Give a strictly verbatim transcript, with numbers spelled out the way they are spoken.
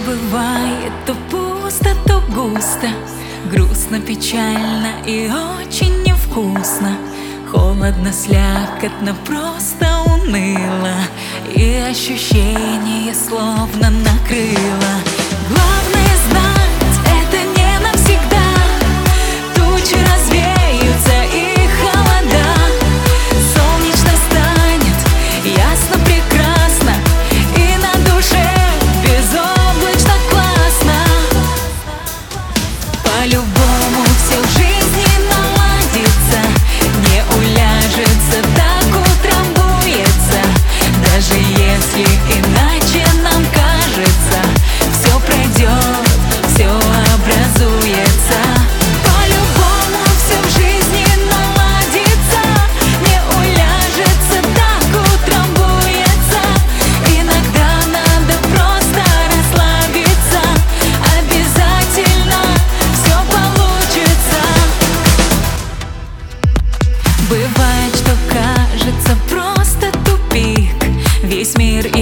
Бывает то пусто, то густо, грустно, печально и очень невкусно. Холодно, слякотно, просто уныло, и ощущение словно накрыло. Главное знать, это не навсегда. Тучи развеются и холода. Солнечно станет, ясно, прекрасно, и на душе безоблачно классно. По-любому все в жизни наладится, не уляжется, так утром буется. Даже если иначе нам кажется, все пройдет, все образуется. По-любому все в жизни наладится, не уляжется, так утром буется. Иногда надо просто расслабиться, обязательно все получится. Бывает, что кажется просто тупик, весь мир